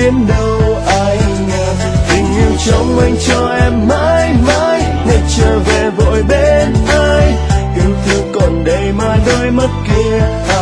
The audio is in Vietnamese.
đến đâu ai ngờ, tình yêu trong anh cho em mãi mãi, ngày trở về vội bên ai, yêu thương còn đây mà đôi mắt kia